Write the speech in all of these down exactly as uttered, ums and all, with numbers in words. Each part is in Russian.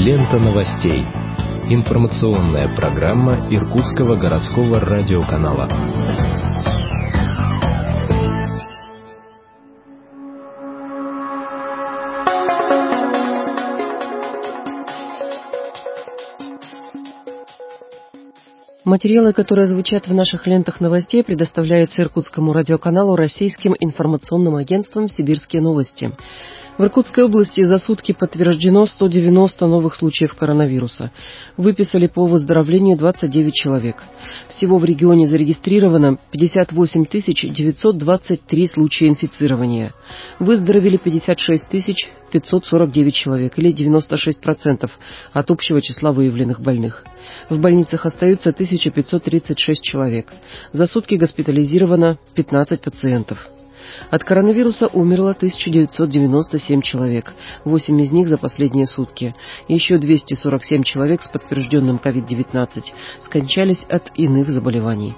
Лента новостей. Информационная программа Иркутского городского радиоканала. Материалы, которые звучат в наших лентах новостей, предоставляются Иркутскому радиоканалу российским информационным агентством «Сибирские новости». В Иркутской области за сутки подтверждено сто девяносто новых случаев коронавируса. Выписали по выздоровлению двадцать девять человек. Всего в регионе зарегистрировано пятьдесят восемь тысяч девятьсот двадцать три случая инфицирования. Выздоровели пятьдесят шесть тысяч пятьсот сорок девять человек, или девяносто шесть процентов от общего числа выявленных больных. В больницах остаются тысяча пятьсот тридцать шесть человек. За сутки госпитализировано пятнадцать пациентов. От коронавируса умерло тысяча девятьсот девяносто семь человек, восемь из них за последние сутки. Еще двести сорок семь человек с подтвержденным ковид девятнадцать скончались от иных заболеваний.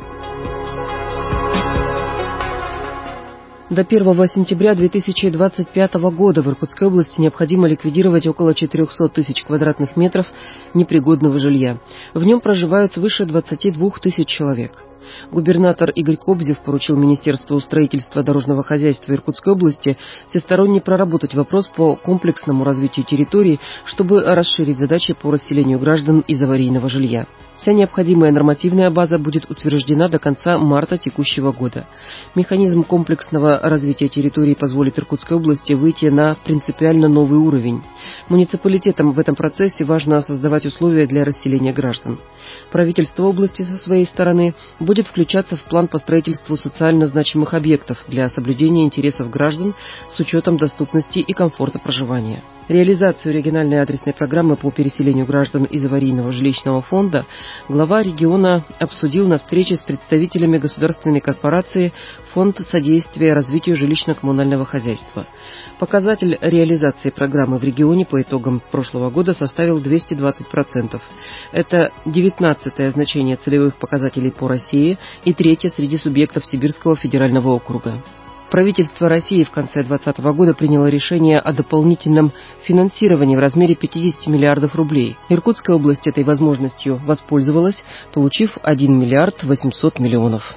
До первого сентября две тысячи двадцать пятого года в Иркутской области необходимо ликвидировать около четырехсот тысяч квадратных метров непригодного жилья. В нем проживают свыше двадцати двух тысяч человек. Губернатор Игорь Кобзев поручил Министерству строительства дорожного хозяйства Иркутской области всесторонне проработать вопрос по комплексному развитию территории, чтобы расширить задачи по расселению граждан из аварийного жилья. Вся необходимая нормативная база будет утверждена до конца марта текущего года. Механизм комплексного развития территории позволит Иркутской области выйти на принципиально новый уровень. Муниципалитетам в этом процессе важно создавать условия для расселения граждан. Правительство области со своей стороны будет включаться в план по строительству социально значимых объектов для соблюдения интересов граждан с учетом доступности и комфорта проживания. Реализацию региональной адресной программы по переселению граждан из аварийного жилищного фонда глава региона обсудил на встрече с представителями государственной корпорации «Фонд содействия развитию жилищно-коммунального хозяйства». Показатель реализации программы в регионе по итогам прошлого года составил двести двадцать процентов. Это девятнадцатое значение целевых показателей по России и третье среди субъектов Сибирского федерального округа. Правительство России в конце двадцатого года приняло решение о дополнительном финансировании в размере пятьдесят миллиардов рублей. Иркутская область этой возможностью воспользовалась, получив один миллиард восемьсот миллионов.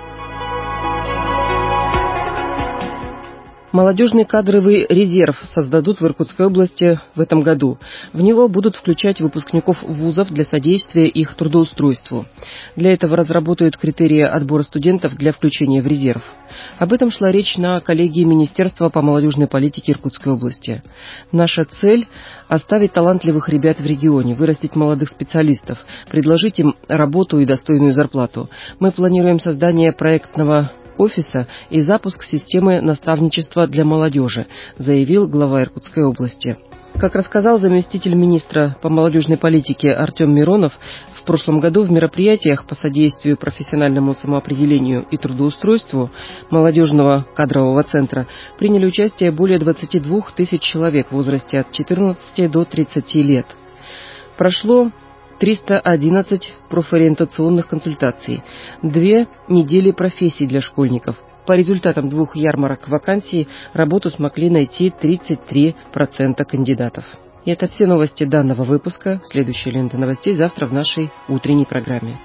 Молодежный кадровый резерв создадут в Иркутской области в этом году. В него будут включать выпускников вузов для содействия их трудоустройству. Для этого разработают критерии отбора студентов для включения в резерв. Об этом шла речь на коллегии Министерства по молодежной политике Иркутской области. Наша цель – оставить талантливых ребят в регионе, вырастить молодых специалистов, предложить им работу и достойную зарплату. Мы планируем создание проектного офиса и запуск системы наставничества для молодежи, заявил глава Иркутской области. Как рассказал заместитель министра по молодежной политике Артем Миронов, в прошлом году в мероприятиях по содействию профессиональному самоопределению и трудоустройству молодежного кадрового центра приняли участие более двадцати двух тысяч человек в возрасте от четырнадцати до тридцати лет. Прошло триста одиннадцать профориентационных консультаций, две недели профессий для школьников. По результатам двух ярмарок вакансий работу смогли найти тридцать три процента кандидатов. И это все новости данного выпуска. Следующая лента новостей завтра в нашей утренней программе.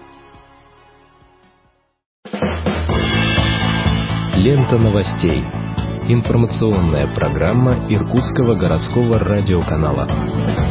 Лента новостей. Информационная программа Иркутского городского радиоканала.